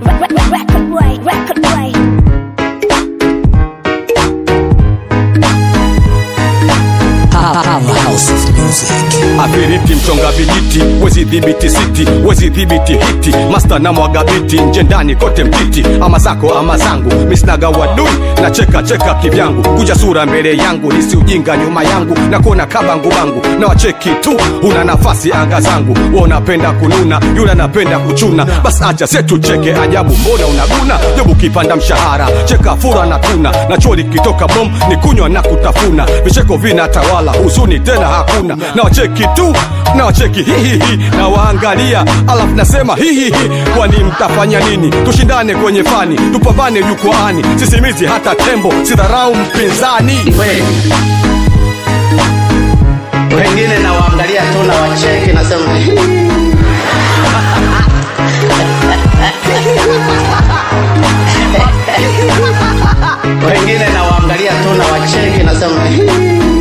Record way. House of music. Ability mchonga vijiti, wezi dhibiti city, wezi dhibiti hiti. Master na mwagabiti, nje ndani kote mtiti. Ama zako ama zangu, misnaga wadui na cheka kivyangu. Kuja sura mbele yangu, nisi ujinga nyuma yangu. Na kuona kabangu bangu, na wacheki tu. Una nafasi anga zangu, wanapenda kununa, yule anapenda kuchuna. Bas acha setu cheke ajabu, mbona unaguna? Jobu kipanda mshahara, cheka fura na tuna. Na chori kitoka bom, ni kunywa na kutafuna. Vicheko vina tawala, huzuni tena hakuna. Na wacheki tu, na wacheki hihihi. Na waangalia, alafu nasema hihihi. Kwani mtafanya nini? Tushindane kwenye fani, tupambane jukwaani. Sisimizi hata tembo, sidharau mpinzani. Wengine na waangalia tu na wacheki nasema wengine na waangalia tu na wacheki nasema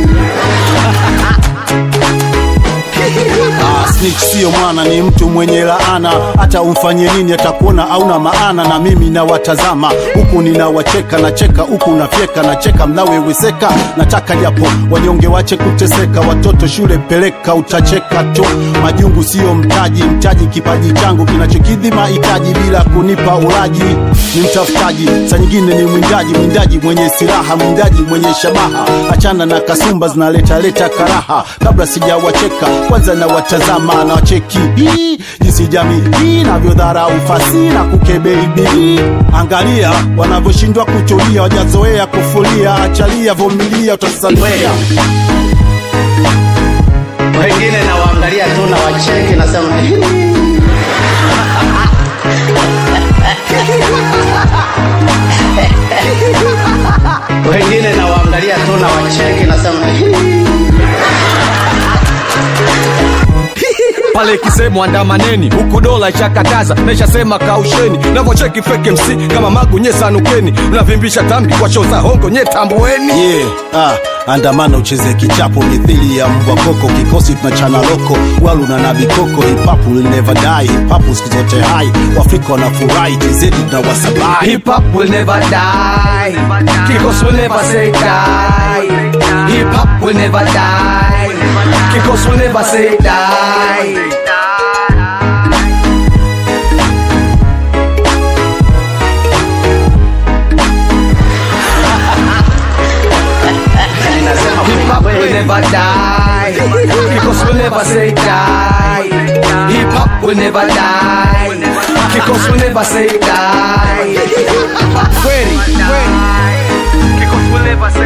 Snitch sio mwana, ni mtu mwenye laana. Hata umfanye nini atakuona hauna maana. Na mimi na watazama huku ninawacheka, na cheka huku nafyeka, na cheka mnaweweseka. Nataka japo wanyonge wache kuteseka. Watoto shule peleka, utacheka tu. Majungu sio mtaji, mtaji kipaji changu kinachokidhi mahitaji bila kunipa ulaji. Ni mtafutaji, saa nyingine ni mwindaji mwenye silaha, mwindaji mwenye shabaha. Achana na kasumba zinaleta karaha. Kabla sijawacheka kwanza na watazama na wacheki jinsi jamii inavyodharau fasi na kukebeibi. Angalia wanavyoshindwa kutulia, wajazoea kufulia. Achalia, vumilia, utasalia. Wengine na waangalia tu na wacheki nasema wengine na waangalia tu na wacheki nasema pale kisemo andamaneni, huku dola ishakataza, naisha sema kausheni. Navocheki fake MC kama magu nye sanukeni. Unavimbisha tambi kwa show za hongo nye tambueni. Andamana ucheze kichapo mithili ya mbwa koko. Kikosi tunachana loko, walu na nabikoko. Hip hop will never die, hip hop siku zote hai. Wafrika wanafurahi, tizedi tunawasabai. Hip hop will never die, Kikosi will never say die. Hip hop will never die, Kikosi will never say die. Hip hop will never die, Kikosi will never say die. Hip hop will never die, Kikosi will never say die. Kikosi will never say